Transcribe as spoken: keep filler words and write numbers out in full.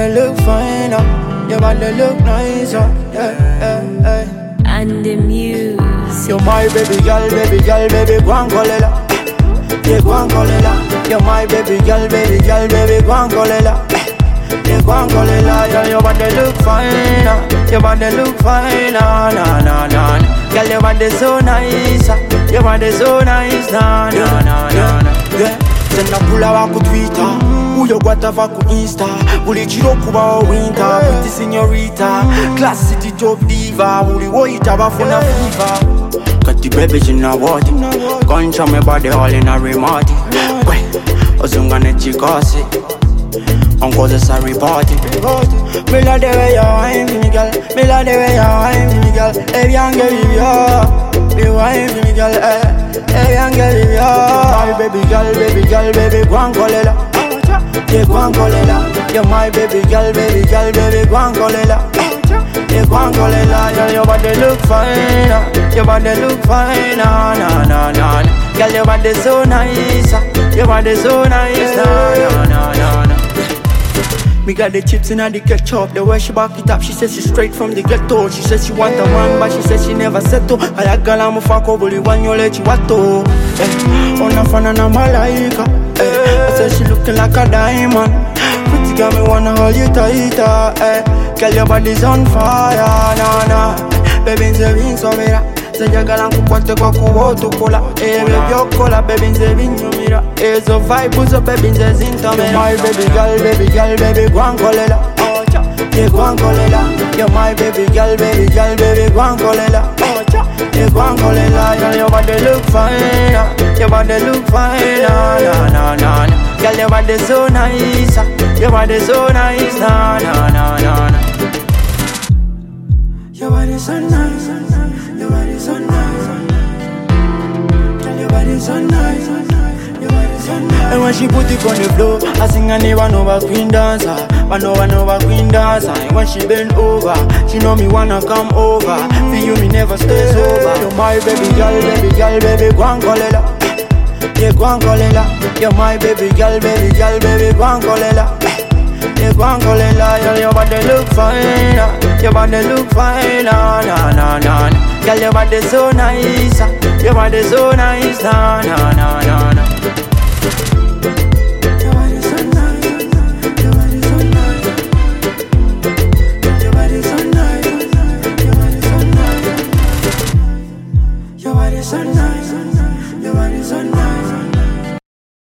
body look fine, uh. Your body look nice, uh. Yeah, yeah, yeah. And the music. You're my baby girl, baby girl, baby, go and call it la. Yeah, go and call it la. You're my baby girl, baby girl, baby, go and call it la. Yeah, go and call it la. Yeah, your body look fine, uh. Your body look fine, nah, nah, nah, nah. Girl, your body so nice, uh. Your body so nice, nah, nah, nah, nah, nah. Yeah, senda pula wako Twitter, uyo gwata wako Insta, uli chiro kuba wa winter, pretty señorita, class city top diva, uli woita bafuna fever. Got the baby in a water, concha me body all in a remote. Kwe, ozungane chikosi, onko the sorry party. Me love the way you wine for me, girl. Me love the way you wine for me, girl. Hey, young girl, you be wine for me, girl. Hey, young girl, you my baby girl, baby girl, baby, go and call it la. Yeah, go and call it la. You're my baby girl, baby girl, baby, go and call it la. Yeah, go and call it la. Girl, your body look fine, uh. Your body look fine, nah, nah, nah, nah. Girl, your body so nice, uh. Your body so nice, nah, nah, nah, nah, nah. Me got the chips in the ketchup, the way she back it up. She says she's straight from the ghetto. She says she want a man, but she says she never settle. I like girl, I'm a fuck over the one you let you what to. Eh, on a fan and I'm a like eh, I said she looking like a diamond. Pretty girl, me wanna hold you tighter. Eh, girl, your body's on fire, nah, nah. Baby, nze vinso mira. Senjagala nkukwate kwa kuwa otukola. Eh, baby, okola, baby, nze vinyumira. Eh, so vibe, so baby, nze zintamira. You're my baby girl, baby girl, baby, go and call it la. Yeah, go and call it la. You're my baby girl, baby girl, baby, go and call it la. Yeah, go and call it la. Girl, your body look fine, uh. Your body look fine, nah, nah, nah, nah, nah. Girl, your body so nice, uh. Your body so nice, nah, nah, nah, nah, nah. Your body so nice, your body so nice, girl, your body so nice, your body so nice. And when she put it on the floor, I sing a never know a queen dancer, but no one know a queen dancer. And when she bend over, she know me wanna come over. For you, me never stay sober. You're my baby girl, baby girl, baby, go and call it la. Yeah, go and call it la. You're my baby girl, baby girl, baby, go and call it la. Yeah, go and call it la. Girl, your body look fine, uh. Your body look fine, nah, nah, nah, nah. Girl, your body so nice, uh. Your body so nice, nah, nah, nah, nah.